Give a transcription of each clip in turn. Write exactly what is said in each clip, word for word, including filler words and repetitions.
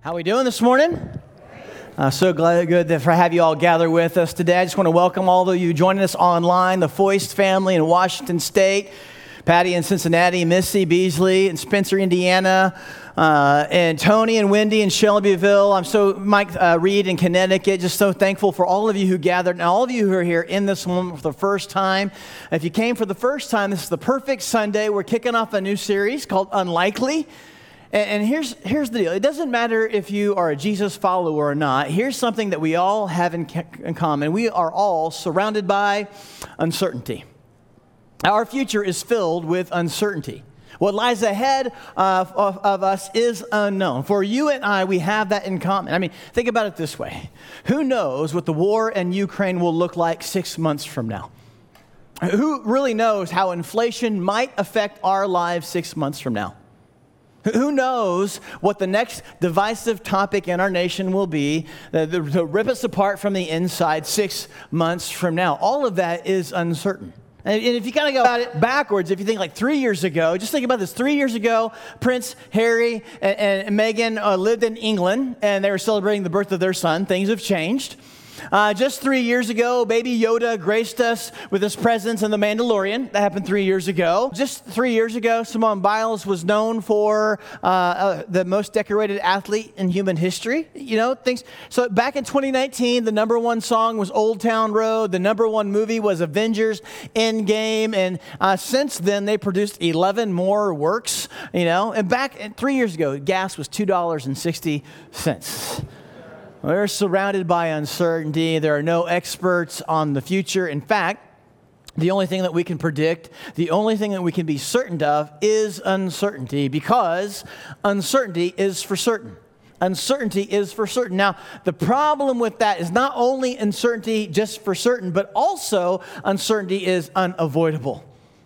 How we doing this morning? Uh, so glad, good to have you all gather with us today. I just want to welcome all of you joining us online, the Foist family in Washington State, Patty in Cincinnati, Missy Beasley in Spencer, Indiana, uh, and Tony and Wendy in Shelbyville. I'm so, Mike uh, Reed in Connecticut, just so thankful for all of you who gathered, and all of you who are here in this moment for the first time. If you came for the first time, this is the perfect Sunday. We're kicking off a new series called Unlikely. And here's here's the deal. It doesn't matter if you are a Jesus follower or not. Here's something that we all have in, in common. We are all surrounded by uncertainty. Our future is filled with uncertainty. What lies ahead of, of, of us is unknown. For you and I, we have that in common. I mean, think about it this way. Who knows what the war in Ukraine will look like six months from now? Who really knows how inflation might affect our lives six months from now? Who knows what the next divisive topic in our nation will be uh, to, to rip us apart from the inside six months from now? All of that is uncertain. And if you kind of go about it backwards, if you think like three years ago, just think about this. Three years ago, Prince Harry and, and Meghan uh, lived in England, and they were celebrating the birth of their son. Things have changed. Uh, just three years ago, baby Yoda graced us with his presence in The Mandalorian. That happened three years ago. Just three years ago, Simone Biles was known for uh, uh, the most decorated athlete in human history. You know, things. So back in twenty nineteen, the number one song was Old Town Road. The number one movie was Avengers Endgame. And uh, since then, they produced eleven more works, you know. And back three years ago, gas was two dollars and sixty cents. We're surrounded by uncertainty. There are no experts on the future. In fact, the only thing that we can predict, the only thing that we can be certain of is uncertainty, because uncertainty is for certain. Uncertainty is for certain. Now, the problem with that is not only uncertainty just for certain, but also uncertainty is unavoidable.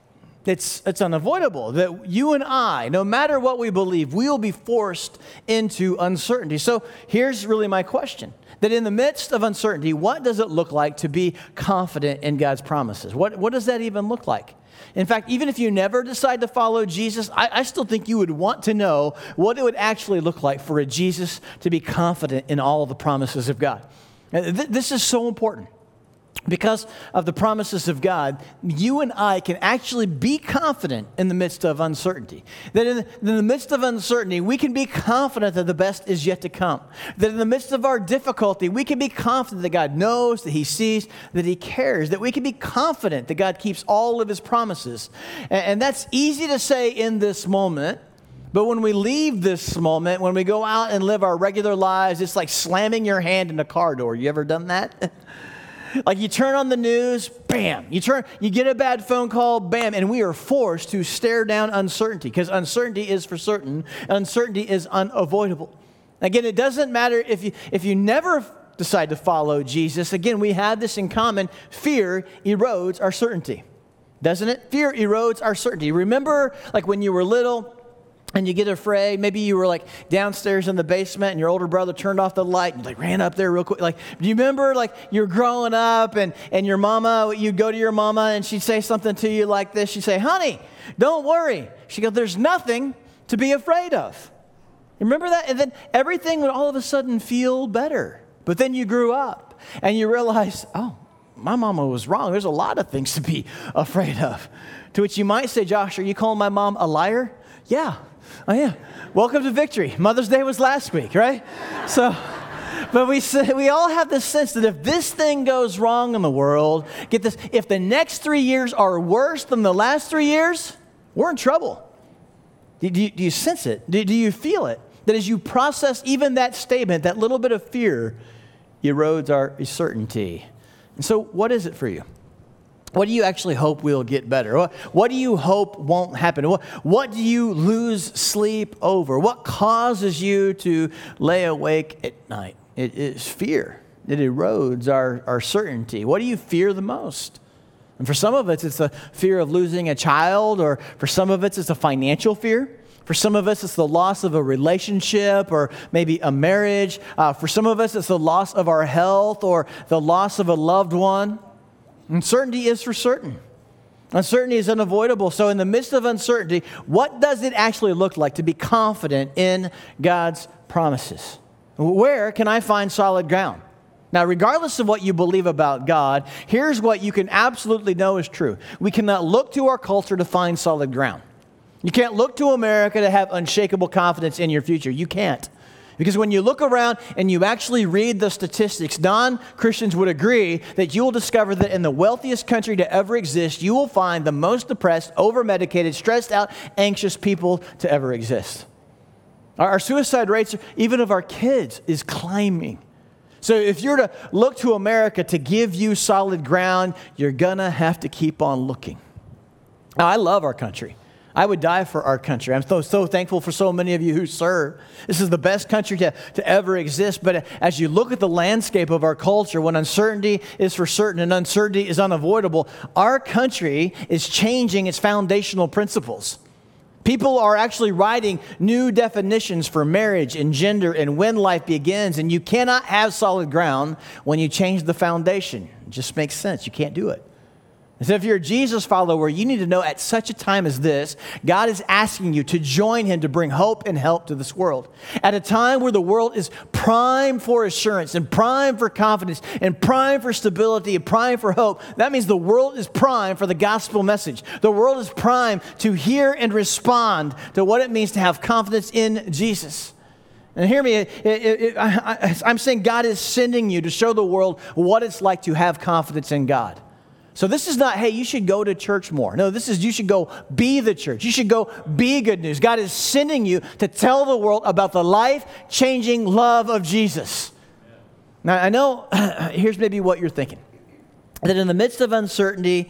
It's it's unavoidable that you and I, no matter what we believe, we will be forced into uncertainty. So here's really my question. That in the midst of uncertainty, what does it look like to be confident in God's promises? What, what does that even look like? In fact, even if you never decide to follow Jesus, I, I still think you would want to know what it would actually look like for a Jesus to be confident in all of the promises of God. Th- this is so important. Because of the promises of God, you and I can actually be confident in the midst of uncertainty. That in the, in the midst of uncertainty, we can be confident that the best is yet to come. That in the midst of our difficulty, we can be confident that God knows, that He sees, that He cares. That we can be confident that God keeps all of His promises. And, and that's easy to say in this moment. But when we leave this moment, when we go out and live our regular lives, it's like slamming your hand in a car door. You ever done that? Like you turn on the news, bam. You turn, you get a bad phone call, bam. And we are forced to stare down uncertainty, because uncertainty is for certain. Uncertainty is unavoidable. Again, it doesn't matter if you if you never decide to follow Jesus. Again, we have this in common. Fear erodes our certainty, doesn't it? Fear erodes our certainty. Remember, like when you were little, and you get afraid. Maybe you were like downstairs in the basement and your older brother turned off the light and like ran up there real quick. Like, do you remember like you're growing up and, and your mama, you'd go to your mama and she'd say something to you like this. She'd say, honey, don't worry. She'd go, there's nothing to be afraid of. You remember that? And then everything would all of a sudden feel better. But then you grew up and you realized, oh, my mama was wrong. There's a lot of things to be afraid of. To which you might say, Josh, are you calling my mom a liar? Yeah. Oh, yeah. Welcome to victory. Mother's Day was last week, right? So, but we we all have this sense that if this thing goes wrong in the world, get this, if the next three years are worse than the last three years, we're in trouble. Do, do, you, do you sense it? Do, do you feel it? That as you process even that statement, that little bit of fear erodes our certainty. And so what is it for you? What do you actually hope will get better? What, what do you hope won't happen? What, what do you lose sleep over? What causes you to lay awake at night? It is fear. It erodes our, our certainty. What do you fear the most? And for some of us, it's the fear of losing a child, or for some of us, it's a financial fear. For some of us, it's the loss of a relationship or maybe a marriage. Uh, for some of us, it's the loss of our health or the loss of a loved one. Uncertainty is for certain. Uncertainty is unavoidable. So in the midst of uncertainty, what does it actually look like to be confident in God's promises? Where can I find solid ground? Now, regardless of what you believe about God, here's what you can absolutely know is true. We cannot look to our culture to find solid ground. You can't look to America to have unshakable confidence in your future. You can't. Because when you look around and you actually read the statistics, non-Christians would agree that you will discover that in the wealthiest country to ever exist, you will find the most depressed, over-medicated, stressed out, anxious people to ever exist. Our, our suicide rates, even of our kids, is climbing. So if you're to look to America to give you solid ground, you're going to have to keep on looking. Now, I love our country. I would die for our country. I'm so, so thankful for so many of you who serve. This is the best country to, to ever exist. But as you look at the landscape of our culture, when uncertainty is for certain and uncertainty is unavoidable, our country is changing its foundational principles. People are actually writing new definitions for marriage and gender and when life begins, and you cannot have solid ground when you change the foundation. It just makes sense. You can't do it. And so if you're a Jesus follower, you need to know at such a time as this, God is asking you to join him to bring hope and help to this world. At a time where the world is primed for assurance and primed for confidence and primed for stability and primed for hope, that means the world is primed for the gospel message. The world is primed to hear and respond to what it means to have confidence in Jesus. And hear me, it, it, it, I, I, I'm saying God is sending you to show the world what it's like to have confidence in God. So this is not, hey, you should go to church more. No, this is you should go be the church. You should go be good news. God is sending you to tell the world about the life-changing love of Jesus. Now, I know, here's maybe what you're thinking. That in the midst of uncertainty,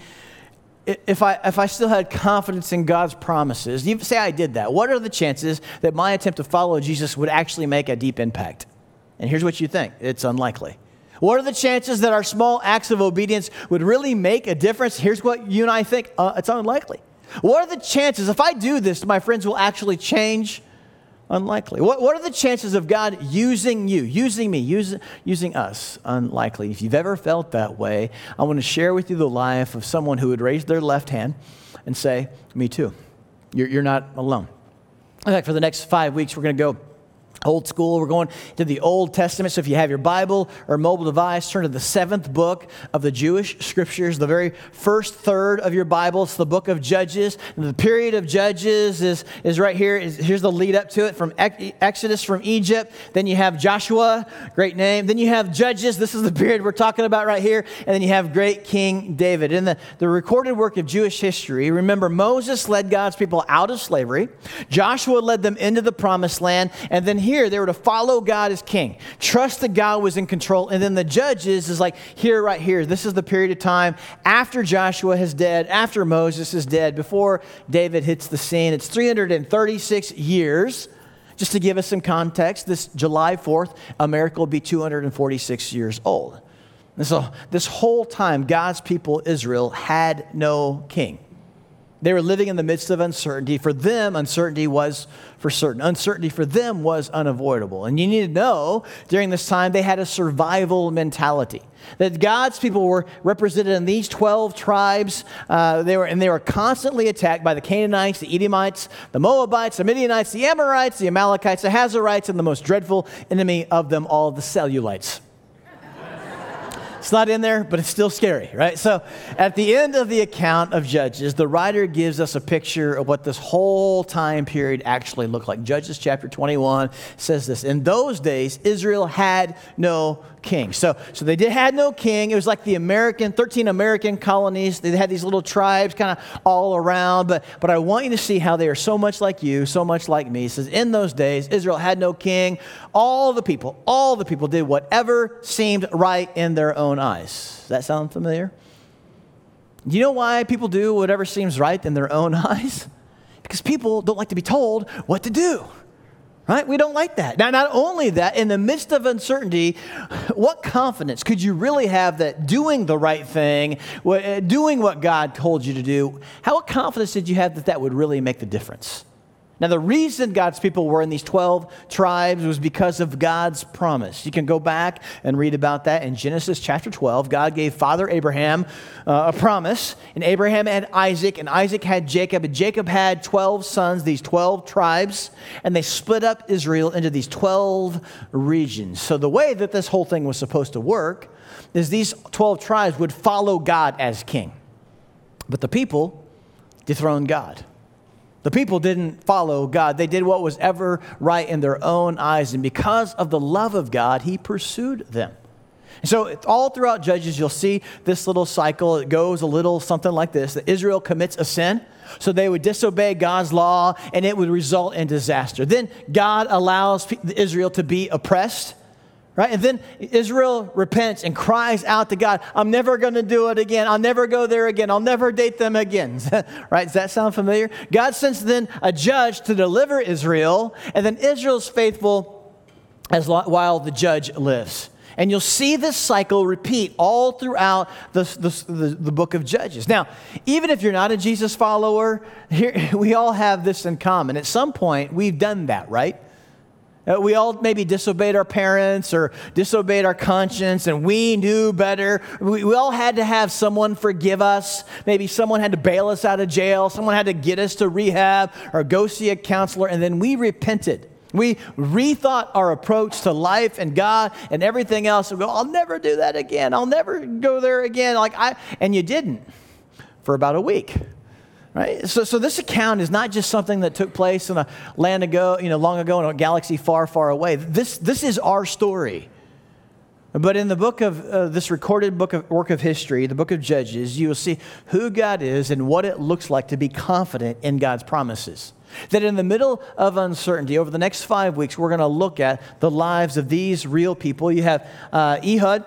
if I if I still had confidence in God's promises, you say I did that, what are the chances that my attempt to follow Jesus would actually make a deep impact? And here's what you think. It's unlikely. What are the chances that our small acts of obedience would really make a difference? Here's what you and I think. Uh, it's unlikely. What are the chances, if I do this, my friends will actually change? Unlikely. What, what are the chances of God using you, using me, using, using us? Unlikely. If you've ever felt that way, I want to share with you the life of someone who would raise their left hand and say, me too. You're, you're not alone. In fact, for the next five weeks, we're going to go old school. We're going to the Old Testament. So if you have your Bible or mobile device, turn to the seventh book of the Jewish Scriptures, the very first third of your Bible. It's the book of Judges. And the period of Judges is, is right here. Is, here's the lead up to it from Exodus from Egypt. Then you have Joshua, great name. Then you have Judges. This is the period we're talking about right here. And then you have great King David. In the, the recorded work of Jewish history, remember Moses led God's people out of slavery. Joshua led them into the promised land. And then here they were to follow God as king, trust that God was in control. And then the Judges is like here, right here. This is the period of time after Joshua is dead, after Moses is dead, before David hits the scene. It's three hundred thirty-six years. Just to give us some context, this July fourth, America will be two hundred forty-six years old. And so this whole time, God's people, Israel, had no king. They were living in the midst of uncertainty. For them, uncertainty was for certain. Uncertainty for them was unavoidable. And you need to know, during this time, they had a survival mentality. That God's people were represented in these twelve tribes. Uh, they were, and they were constantly attacked by the Canaanites, the Edomites, the Moabites, the Midianites, the Amorites, the Amalekites, the Hazarites, and the most dreadful enemy of them all, the Cellulites. It's not in there, but it's still scary, right? So at the end of the account of Judges, the writer gives us a picture of what this whole time period actually looked like. Judges chapter twenty-one says this: in those days, Israel had no king. So, so they did had no king. It was like the American, thirteen American colonies. They had these little tribes kind of all around. But, but I want you to see how they are so much like you, so much like me. It says, in those days, Israel had no king. All the people, all the people did whatever seemed right in their own eyes. Does that sound familiar? Do you know why people do whatever seems right in their own eyes? Because people don't like to be told what to do. Right? We don't like that. Now, not only that, in the midst of uncertainty, what confidence could you really have that doing the right thing, doing what God told you to do, how what confidence did you have that that would really make the difference? Now, the reason God's people were in these twelve tribes was because of God's promise. You can go back and read about that in Genesis chapter twelve. God gave Father Abraham uh, a promise, and Abraham had Isaac, and Isaac had Jacob, and Jacob had twelve sons, these twelve tribes, and they split up Israel into these twelve regions. So the way that this whole thing was supposed to work is these twelve tribes would follow God as king, but the people dethroned God. The people didn't follow God. They did what was ever right in their own eyes. And because of the love of God, he pursued them. And so all throughout Judges, you'll see this little cycle. It goes a little something like this, that Israel commits a sin. So they would disobey God's law, and it would result in disaster. Then God allows Israel to be oppressed. Right? And then Israel repents and cries out to God, I'm never going to do it again. I'll never go there again. I'll never date them again. Right? Does that sound familiar? God sends then a judge to deliver Israel, and then Israel's faithful as lo- while the judge lives. And you'll see this cycle repeat all throughout the, the, the, the book of Judges. Now, even if you're not a Jesus follower, here, we all have this in common. At some point, we've done that, right? Uh, we all maybe disobeyed our parents or disobeyed our conscience, and we knew better. We, we all had to have someone forgive us. Maybe someone had to bail us out of jail. Someone had to get us to rehab or go see a counselor, and then we repented. We rethought our approach to life and God and everything else. And go, I'll never do that again. I'll never go there again. Like I, and you didn't for about a week. Right? So, so this account is not just something that took place in a land ago, you know, long ago in a galaxy far, far away. This, this is our story. But in the book of uh, this recorded book of work of history, the book of Judges, you will see who God is and what it looks like to be confident in God's promises. That in the middle of uncertainty, over the next five weeks, we're going to look at the lives of these real people. You have uh, Ehud.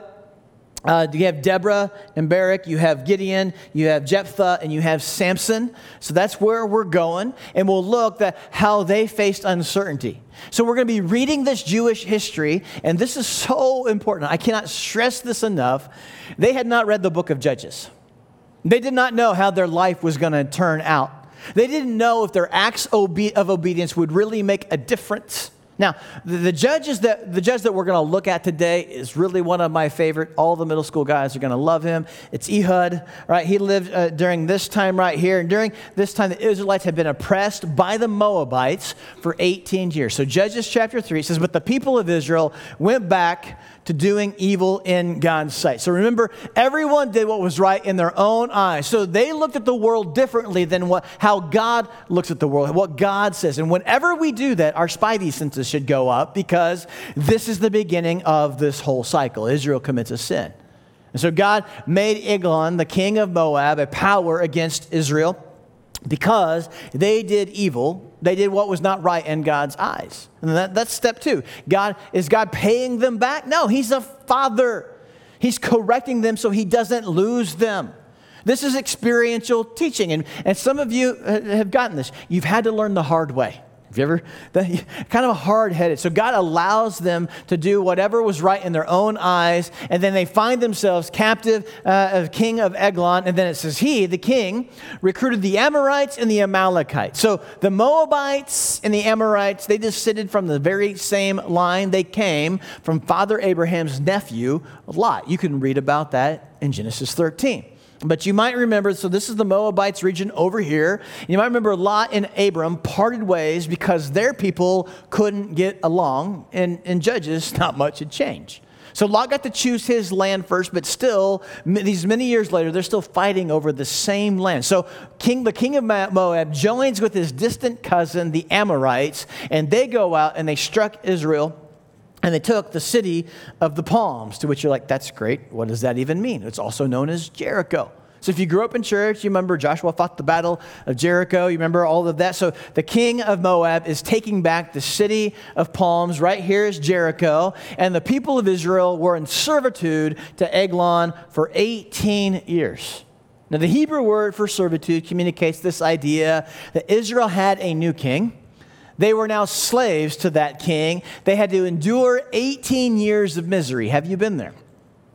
Uh, you have Deborah and Barak, you have Gideon, you have Jephthah, and you have Samson. So that's where we're going, and we'll look at how they faced uncertainty. So we're going to be reading this Jewish history, and this is so important. I cannot stress this enough. They had not read the book of Judges. They did not know how their life was going to turn out. They didn't know if their acts of obedience would really make a difference. Now, the, the judges that the judge that we're going to look at today is really one of my favorite. All the middle school guys are going to love him. It's Ehud, right? He lived uh, during this time right here. And during this time, the Israelites had been oppressed by the Moabites for eighteen years. So Judges chapter three says, but the people of Israel went back to doing evil in God's sight. So remember, everyone did what was right in their own eyes. So they looked at the world differently than what how God looks at the world, what God says. And whenever we do that, our spidey senses should go up, because this is the beginning of this whole cycle. Israel commits a sin. And so God made Eglon, the king of Moab, a power against Israel because they did evil. They did what was not right in God's eyes. And that, that's step two. God, is God paying them back? No, he's a father. He's correcting them so he doesn't lose them. This is experiential teaching. And, and some of you have gotten this. You've had to learn the hard way. Have you ever, kind of hard-headed. So God allows them to do whatever was right in their own eyes, and then they find themselves captive uh, of king of Eglon, and then it says he, the king, recruited the Amorites and the Amalekites. So the Moabites and the Amorites, they descended from the very same line. They came from Father Abraham's nephew, Lot. You can read about that in Genesis thirteen. But you might remember, so this is the Moabites region over here. You might remember Lot and Abram parted ways because their people couldn't get along. And in Judges, not much had changed. So Lot got to choose his land first, but still, these many years later, they're still fighting over the same land. So king, the king of Moab joins with his distant cousin, the Amorites, and they go out and they struck Israel. And they took the city of the palms, to which you're like, that's great. What does that even mean? It's also known as Jericho. So if you grew up in church, you remember Joshua fought the battle of Jericho. You remember all of that. So the king of Moab is taking back the city of palms. Right here is Jericho. And the people of Israel were in servitude to Eglon for eighteen years. Now the Hebrew word for servitude communicates this idea that Israel had a new king. They were now slaves to that king. They had to endure eighteen years of misery. Have you been there?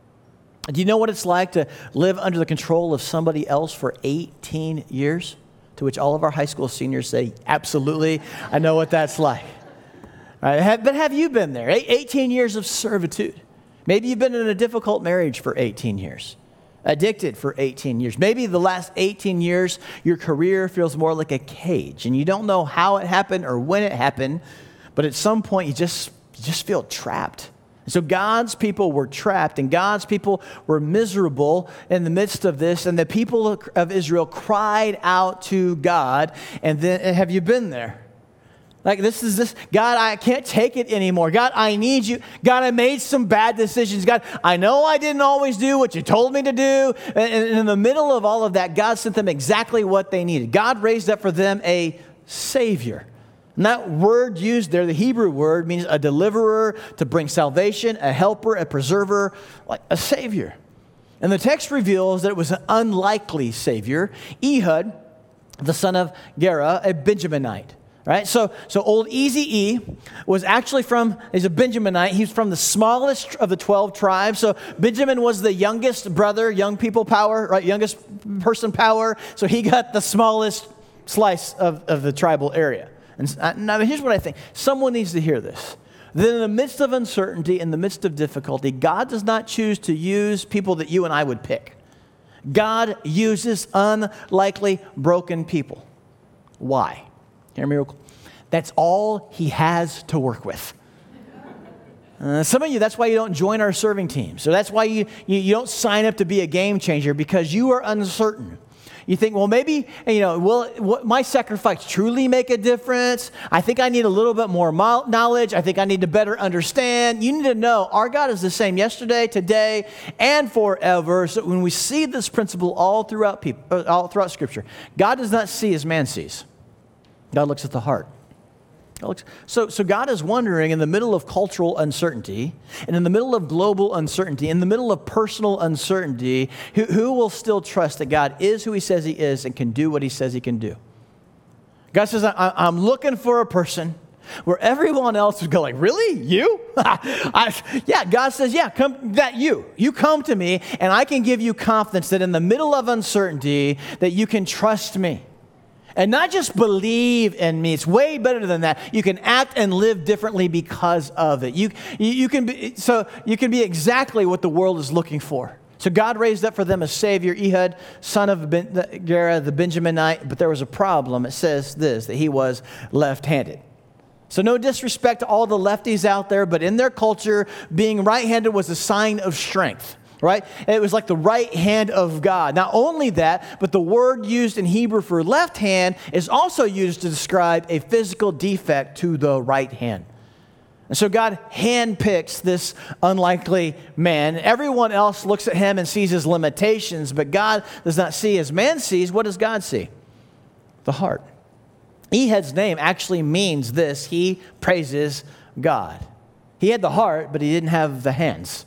Do you know what it's like to live under the control of somebody else for eighteen years? To which all of our high school seniors say, absolutely, I know what that's like. All right, have, but have you been there? eighteen years of servitude. Maybe you've been in a difficult marriage for eighteen years. Addicted for eighteen years. Maybe the last eighteen years, your career feels more like a cage and you don't know how it happened or when it happened, but at some point you just, you just feel trapped. And so God's people were trapped and God's people were miserable in the midst of this, and the people of Israel cried out to God. And then, have you been there? Like, this is this, God, I can't take it anymore. God, I need you. God, I made some bad decisions. God, I know I didn't always do what you told me to do. And in the middle of all of that, God sent them exactly what they needed. God raised up for them a Savior. And that word used there, the Hebrew word, means a deliverer, to bring salvation, a helper, a preserver, like a Savior. And the text reveals that it was an unlikely Savior, Ehud, the son of Gera, a Benjaminite. Right? So, so old Easy-E was actually from, he's a Benjaminite. He's from the smallest of the twelve tribes. So Benjamin was the youngest brother, young people power, right? Youngest person power. So he got the smallest slice of, of the tribal area. And now here's what I think. Someone needs to hear this. That in the midst of uncertainty, in the midst of difficulty, God does not choose to use people that you and I would pick. God uses unlikely, broken people. Why? Hear me real quick. That's all he has to work with. Uh, some of you, that's why you don't join our serving team. So that's why you, you, you don't sign up to be a game changer, because you are uncertain. You think, well, maybe, you know, will, will my sacrifice truly make a difference? I think I need a little bit more knowledge. I think I need to better understand. You need to know our God is the same yesterday, today, and forever. So when we see this principle all throughout people, all throughout Scripture, God does not see as man sees. God looks at the heart. So, so God is wondering, in the middle of cultural uncertainty, and in the middle of global uncertainty, in the middle of personal uncertainty, who, who will still trust that God is who he says he is and can do what he says he can do? God says, I, I'm looking for a person where everyone else would go like, really? You? I, yeah, God says, yeah, come, that you. You come to me, and I can give you confidence that in the middle of uncertainty, that you can trust me. And not just believe in me. It's way better than that. You can act and live differently because of it. You, you, you can be, so you can be exactly what the world is looking for. So God raised up for them a Savior, Ehud, son of ben, Gera, the Benjaminite. But there was a problem. It says this, that he was left-handed. So no disrespect to all the lefties out there, but in their culture, being right-handed was a sign of strength. Right? It was like the right hand of God. Not only that, but the word used in Hebrew for left hand is also used to describe a physical defect to the right hand. And so God handpicks this unlikely man. Everyone else looks at him and sees his limitations, but God does not see as man sees. What does God see? The heart. Ehud's name actually means this: he praises God. He had the heart, but he didn't have the hands.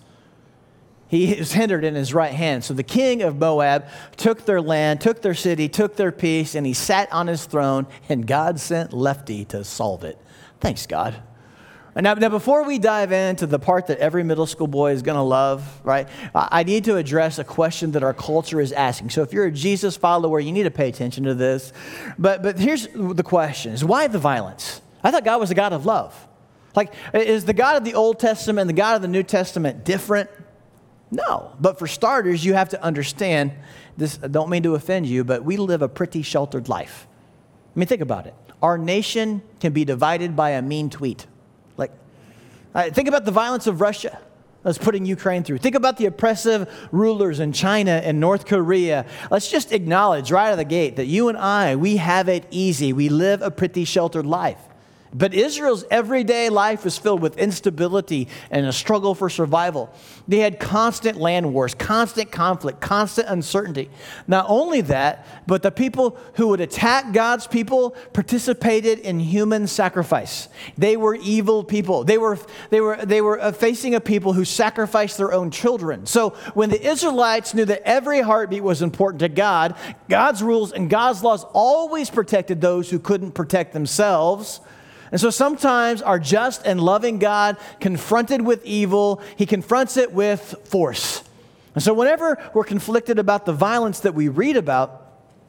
He was hindered in his right hand. So the king of Moab took their land, took their city, took their peace, and he sat on his throne, and God sent Lefty to solve it. Thanks, God. And now, now before we dive into the part that every middle school boy is going to love, right, I need to address a question that our culture is asking. So if you're a Jesus follower, you need to pay attention to this. But, but here's the question, is why the violence? I thought God was a God of love. Like, is the God of the Old Testament and the God of the New Testament different? No, but for starters, you have to understand this. I don't mean to offend you, but we live a pretty sheltered life. I mean, think about it. Our nation can be divided by a mean tweet. Like, uh, think about the violence of Russia that's putting Ukraine through. Think about the oppressive rulers in China and North Korea. Let's just acknowledge right out of the gate that you and I, we have it easy. We live a pretty sheltered life. But Israel's everyday life was filled with instability and a struggle for survival. They had constant land wars, constant conflict, constant uncertainty. Not only that, but the people who would attack God's people participated in human sacrifice. They were evil people. They were, they were, they were facing a people who sacrificed their own children. So when the Israelites knew that every heartbeat was important to God, God's rules and God's laws always protected those who couldn't protect themselves. And so sometimes our just and loving God, confronted with evil, he confronts it with force. And so whenever we're conflicted about the violence that we read about,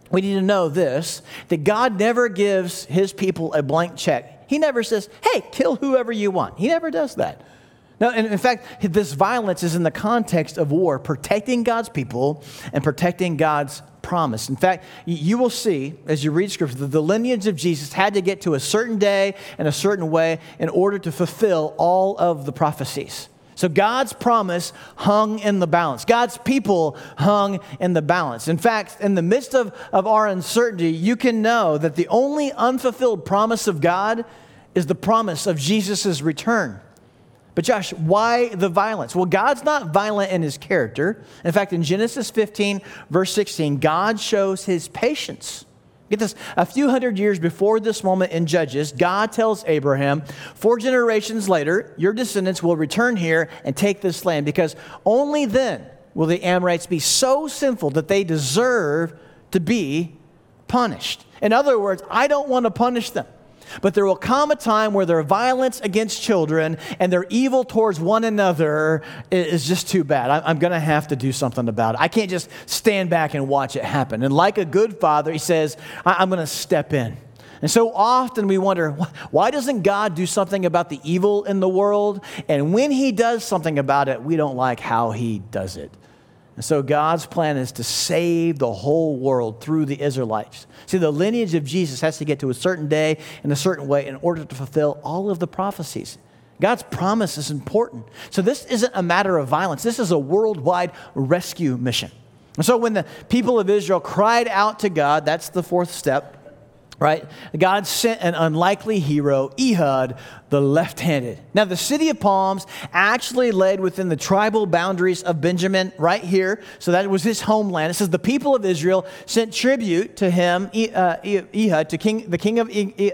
we need to know this, that God never gives his people a blank check. He never says, hey, kill whoever you want. He never does that. No, and in fact, this violence is in the context of war, protecting God's people and protecting God's promise. In fact, you will see as you read Scripture that the lineage of Jesus had to get to a certain day and a certain way in order to fulfill all of the prophecies. So God's promise hung in the balance. God's people hung in the balance. In fact, in the midst of, of our uncertainty, you can know that the only unfulfilled promise of God is the promise of Jesus' return. But Josh, why the violence? Well, God's not violent in his character. In fact, in Genesis fifteen, verse sixteen, God shows his patience. Get this, a few hundred years before this moment in Judges, God tells Abraham, four generations later, your descendants will return here and take this land, because only then will the Amorites be so sinful that they deserve to be punished. In other words, I don't want to punish them. But there will come a time where their violence against children and their evil towards one another is just too bad. I'm going to have to do something about it. I can't just stand back and watch it happen. And like a good father, he says, I'm going to step in. And so often we wonder, why doesn't God do something about the evil in the world? And when he does something about it, we don't like how he does it. And so God's plan is to save the whole world through the Israelites. See, the lineage of Jesus has to get to a certain day in a certain way in order to fulfill all of the prophecies. God's promise is important. So this isn't a matter of violence. This is a worldwide rescue mission. And so when the people of Israel cried out to God, that's the fourth step, right? God sent an unlikely hero, Ehud, the left-handed. Now, the city of Palms actually laid within the tribal boundaries of Benjamin right here. So that was his homeland. It says the people of Israel sent tribute to him, uh, Ehud, to king, the king of,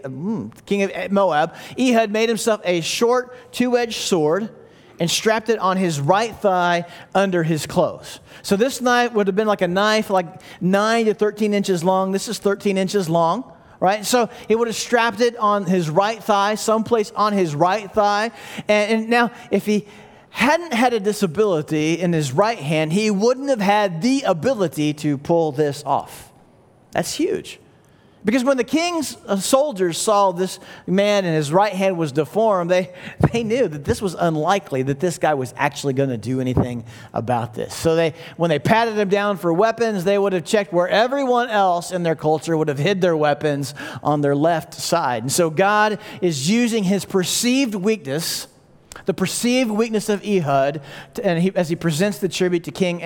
king of Moab. Ehud made himself a short two-edged sword and strapped it on his right thigh under his clothes. So this knife would have been like a knife like nine to thirteen inches long. This is thirteen inches long. Right? So he would have strapped it on his right thigh, someplace on his right thigh. And, and now, if he hadn't had a disability in his right hand, he wouldn't have had the ability to pull this off. That's huge. Because when the king's soldiers saw this man and his right hand was deformed, they, they knew that this was unlikely, that this guy was actually going to do anything about this. So they, when they patted him down for weapons, they would have checked where everyone else in their culture would have hid their weapons on their left side. And so God is using his perceived weakness, the perceived weakness of Ehud, to, and he, as he presents the tribute to King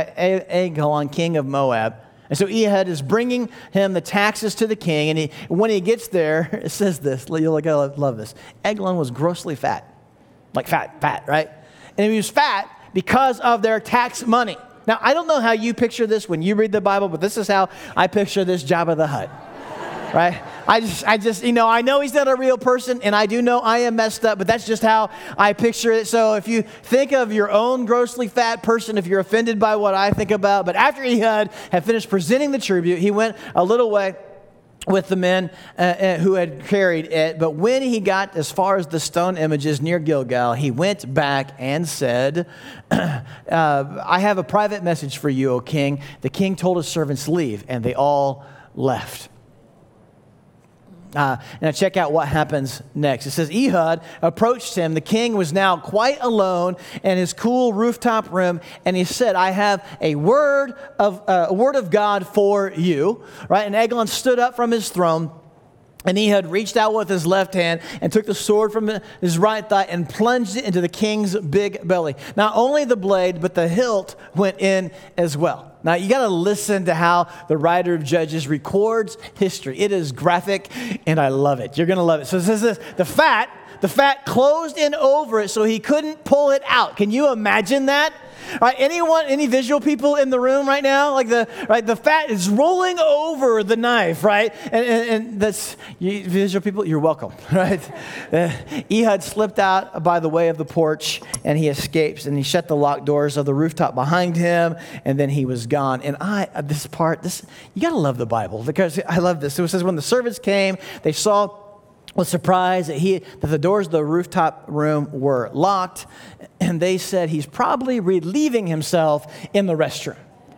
Eglon, king of Moab. And so Ehud is bringing him the taxes to the king. And he, when he gets there, it says this. You'll love this. Eglon was grossly fat. Like fat, fat, right? And he was fat because of their tax money. Now, I don't know how you picture this when you read the Bible, but this is how I picture this Jabba the Hutt. Right? I just, I just, you know, I know he's not a real person, and I do know I am messed up, but that's just how I picture it. So if you think of your own grossly fat person, if you're offended by what I think about, but after Ehud had finished presenting the tribute, he went a little way with the men uh, uh, who had carried it. But when he got as far as the stone images near Gilgal, he went back and said, uh, I have a private message for you, O king. The king told his servants, leave, and they all left. Uh, now check out what happens next. It says, Ehud approached him. The king was now quite alone in his cool rooftop room, and he said, I have a word of uh, a word of God for you. Right? And Eglon stood up from his throne, and Ehud reached out with his left hand and took the sword from his right thigh and plunged it into the king's big belly. Not only the blade, but the hilt went in as well. Now, you got to listen to how the writer of Judges records history. It is graphic, and I love it. You're going to love it. So it says this, the fat, the fat closed in over it so he couldn't pull it out. Can you imagine that? Right, anyone, any visual people in the room right now? Like the right, the fat is rolling over the knife, right? And, and, and that's you, visual people. You're welcome, right? Uh, Ehud slipped out by the way of the porch, and he escapes, and he shut the locked doors of the rooftop behind him, and then he was gone. And I, this part, this you gotta love the Bible because I love this. So it says when the servants came, they saw with surprise that he that the doors of the rooftop room were locked, and they said he's probably relieving himself in the restroom.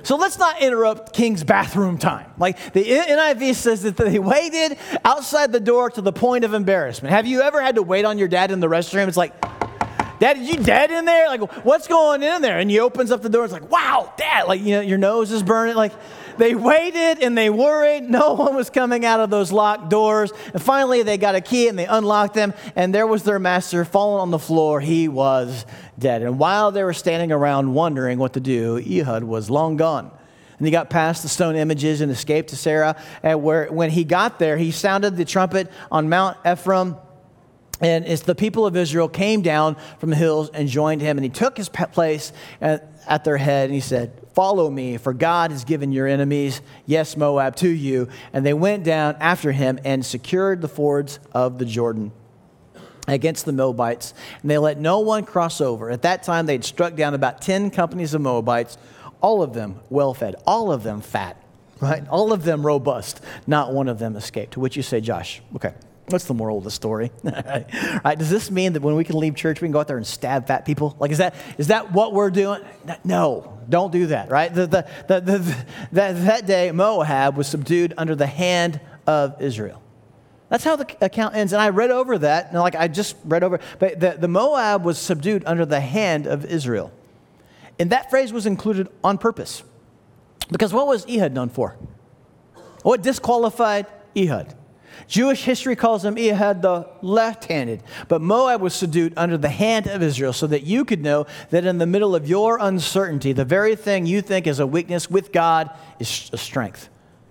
So let's not interrupt King's bathroom time. Like the N I V says that they waited outside the door to the point of embarrassment. Have you ever had to wait on your dad in the restroom? It's like, Dad, is you dead in there? Like, what's going in there? And he opens up the door. It's like, wow, Dad, like, you know, your nose is burning. Like, they waited and they worried. No one was coming out of those locked doors. And finally, they got a key and they unlocked them. And there was their master fallen on the floor. He was dead. And while they were standing around wondering what to do, Ehud was long gone. And he got past the stone images and escaped to Sarah. And where, when he got there, he sounded the trumpet on Mount Ephraim. And as the people of Israel came down from the hills and joined him, and he took his place at, at their head, and he said, follow me, for God has given your enemies, yes, Moab, to you. And they went down after him and secured the fords of the Jordan against the Moabites. And they let no one cross over. At that time, they'd struck down about ten companies of Moabites, all of them well-fed, all of them fat, right? All of them robust. Not one of them escaped. To which you say, Josh, okay. What's the moral of the story? Right? Does this mean that when we can leave church, we can go out there and stab fat people? Like, is that is that what we're doing? No, don't do that, right? The, the, the, the, the, that, that day, Moab was subdued under the hand of Israel. That's how the account ends. And I read over that, and like I just read over, but the, the Moab was subdued under the hand of Israel. And that phrase was included on purpose. Because what was Ehud known for? What disqualified Ehud? Jewish history calls him Ehud the left-handed, but Moab was subdued under the hand of Israel so that you could know that in the middle of your uncertainty, the very thing you think is a weakness with God is a strength.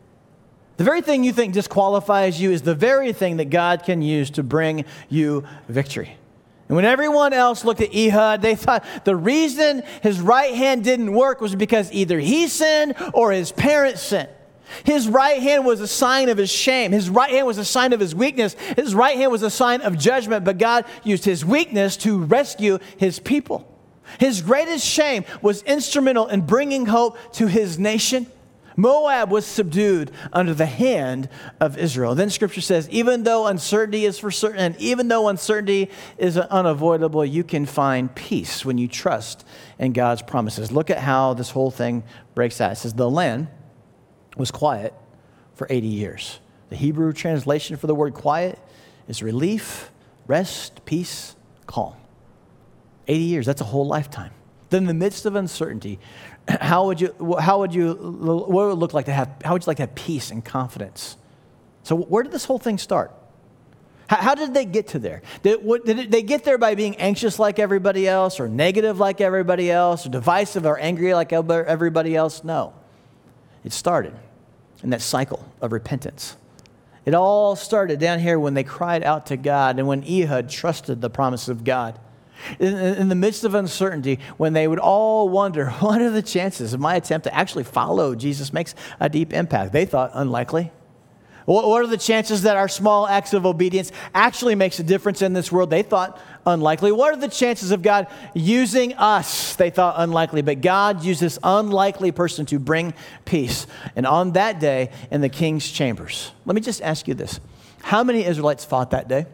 The very thing you think disqualifies you is the very thing that God can use to bring you victory. And when everyone else looked at Ehud, they thought the reason his right hand didn't work was because either he sinned or his parents sinned. His right hand was a sign of his shame. His right hand was a sign of his weakness. His right hand was a sign of judgment, but God used his weakness to rescue his people. His greatest shame was instrumental in bringing hope to his nation. Moab was subdued under the hand of Israel. Then Scripture says, even though uncertainty is for certain, and even though uncertainty is unavoidable, you can find peace when you trust in God's promises. Look at how this whole thing breaks out. It says, the land was quiet for eighty years. The Hebrew translation for the word quiet is relief, rest, peace, calm. eighty years, that's a whole lifetime. Then in the midst of uncertainty, how would you, how would you, what would it look like to have, how would you like to have peace and confidence? So where did this whole thing start? How, how did they get to there? Did, what, did they get there by being anxious like everybody else, or negative like everybody else, or divisive or angry like everybody else? No. It started in that cycle of repentance. It all started down here when they cried out to God and when Ehud trusted the promise of God. In, in the midst of uncertainty, when they would all wonder, what are the chances of my attempt to actually follow Jesus makes a deep impact? They thought unlikely. What, what are the chances that our small acts of obedience actually makes a difference in this world? They thought unlikely. What are the chances of God using us? They thought unlikely. But God used this unlikely person to bring peace. And on that day in the king's chambers, let me just ask you this. How many Israelites fought that day?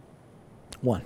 One.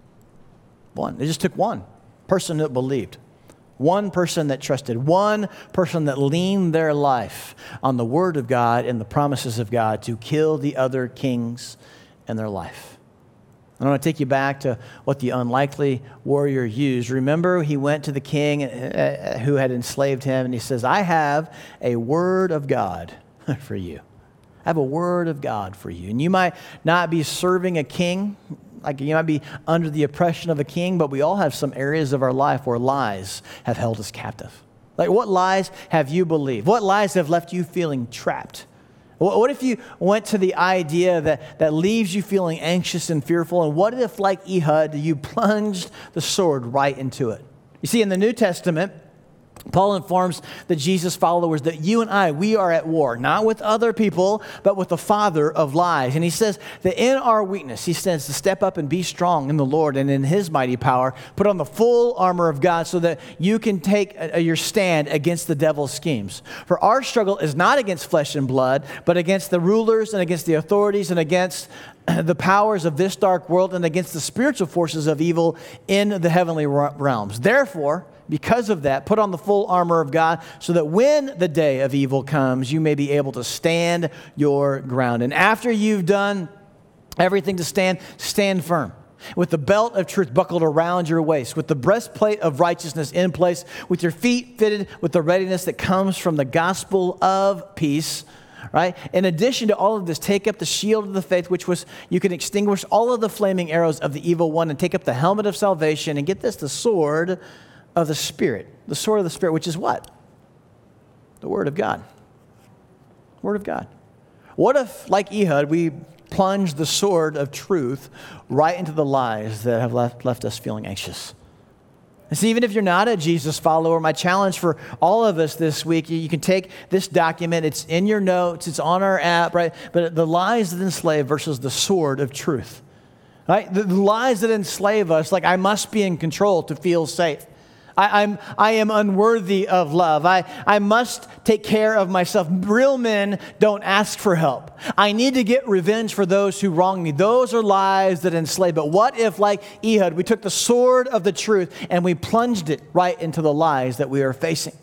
One. It just took one person that believed. One person that trusted. One person that leaned their life on the word of God and the promises of God to kill the other kings in their life. I want to take you back to what the unlikely warrior used. Remember, he went to the king who had enslaved him, and he says, I have a word of God for you. I have a word of God for you. And you might not be serving a king, like you might be under the oppression of a king, but we all have some areas of our life where lies have held us captive. Like, what lies have you believed? What lies have left you feeling trapped? What if you went to the idea that, that leaves you feeling anxious and fearful? And what if, like Ehud, you plunged the sword right into it? You see, in the New Testament, Paul informs the Jesus followers that you and I, we are at war, not with other people, but with the father of lies. And he says that in our weakness, he says to step up and be strong in the Lord and in his mighty power, put on the full armor of God so that you can take a, a, your stand against the devil's schemes. For our struggle is not against flesh and blood, but against the rulers and against the authorities and against the powers of this dark world and against the spiritual forces of evil in the heavenly realms. Therefore, because of that, put on the full armor of God so that when the day of evil comes, you may be able to stand your ground. And after you've done everything to stand, stand firm, with the belt of truth buckled around your waist, with the breastplate of righteousness in place, with your feet fitted with the readiness that comes from the gospel of peace. Right? In addition to all of this, take up the shield of the faith, which was you can extinguish all of the flaming arrows of the evil one, and take up the helmet of salvation, and get this, the sword of the Spirit. The sword of the Spirit, which is what? The Word of God. Word of God. What if, like Ehud, we plunge the sword of truth right into the lies that have left, left us feeling anxious? And see, even if you're not a Jesus follower, my challenge for all of us this week, you can take this document, it's in your notes, it's on our app, right? But the lies that enslave versus the sword of truth, right? The, the lies that enslave us, like I must be in control to feel safe. I, I'm, I am unworthy of love. I, I must take care of myself. Real men don't ask for help. I need to get revenge for those who wrong me. Those are lies that enslave. But what if, like Ehud, we took the sword of the truth and we plunged it right into the lies that we are facing?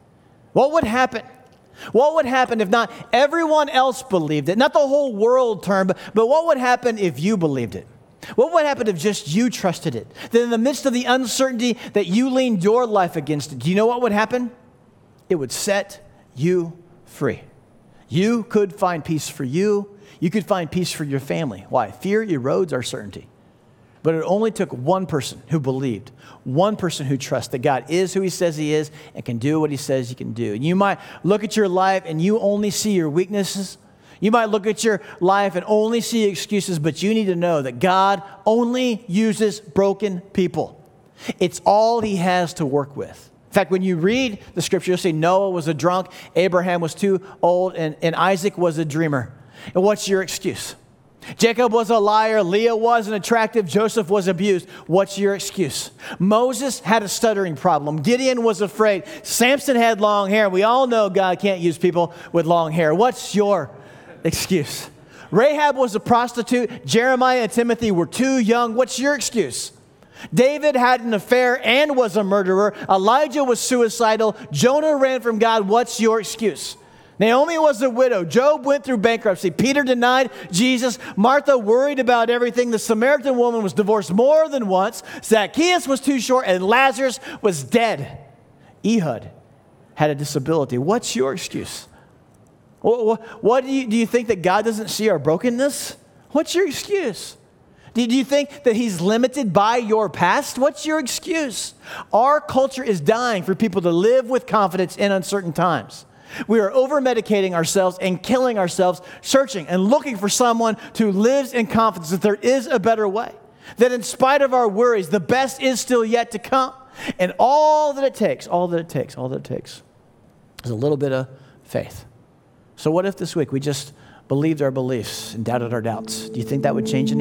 What would happen? What would happen if not everyone else believed it? Not the whole world turned, but, but what would happen if you believed it? What would happen if just you trusted it? Then in the midst of the uncertainty that you leaned your life against it, do you know what would happen? It would set you free. You could find peace for you. You could find peace for your family. Why? Fear erodes our certainty. But it only took one person who believed, one person who trusts that God is who he says he is and can do what he says he can do. And you might look at your life and you only see your weaknesses. You might look at your life and only see excuses, but you need to know that God only uses broken people. It's all he has to work with. In fact, when you read the scripture, you'll see Noah was a drunk, Abraham was too old, and, and Isaac was a dreamer. And what's your excuse? Jacob was a liar, Leah wasn't attractive, Joseph was abused. What's your excuse? Moses had a stuttering problem. Gideon was afraid. Samson had long hair. We all know God can't use people with long hair. What's your excuse? Rahab was a prostitute. Jeremiah and Timothy were too young. What's your excuse? David had an affair and was a murderer. Elijah was suicidal. Jonah ran from God. What's your excuse? Naomi was a widow. Job went through bankruptcy. Peter denied Jesus. Martha worried about everything. The Samaritan woman was divorced more than once. Zacchaeus was too short, and Lazarus was dead. Ehud had a disability. What's your excuse? What, what do you, do you think that God doesn't see our brokenness? What's your excuse? Do, do you think that he's limited by your past? What's your excuse? Our culture is dying for people to live with confidence in uncertain times. We are over-medicating ourselves and killing ourselves, searching and looking for someone who lives in confidence that there is a better way, that in spite of our worries, the best is still yet to come. And all that it takes, all that it takes, all that it takes is a little bit of faith. So what if this week we just believed our beliefs and doubted our doubts? Do you think that would change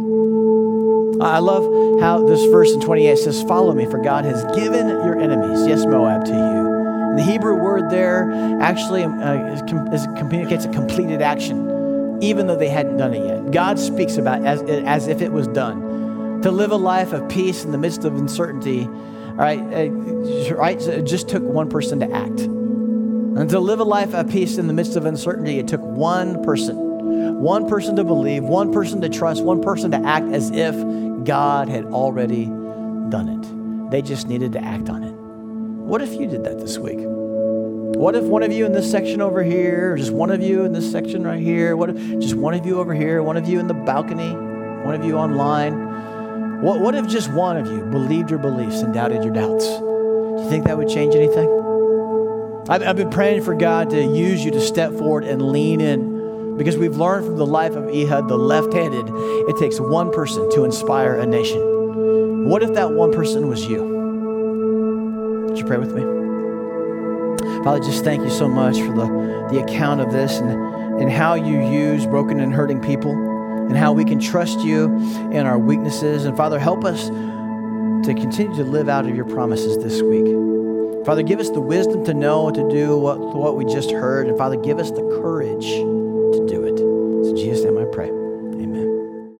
anything? I love how this verse in twenty-eight says, follow me, for God has given your enemies, yes, Moab, to you. And the Hebrew word there actually uh, is, is, communicates a completed action, even though they hadn't done it yet. God speaks about it as, as if it was done. To live a life of peace in the midst of uncertainty, all right, uh, right, so it just took one person to act. And to live a life of peace in the midst of uncertainty, it took one person. One person to believe, one person to trust, one person to act as if God had already done it. They just needed to act on it. What if you did that this week? What if one of you in this section over here, or just one of you in this section right here, what if just one of you over here, one of you in the balcony, one of you online? What, what if just one of you believed your beliefs and doubted your doubts? Do you think that would change anything? I've, I've been praying for God to use you to step forward and lean in, because we've learned from the life of Ehud, the left-handed, it takes one person to inspire a nation. What if that one person was you? Would you pray with me? Father, just thank you so much for the, the account of this and, and how you use broken and hurting people and how we can trust you in our weaknesses. And Father, help us to continue to live out of your promises this week. Father, give us the wisdom to know to do what, what we just heard. And Father, give us the courage to do it. In Jesus' name I pray.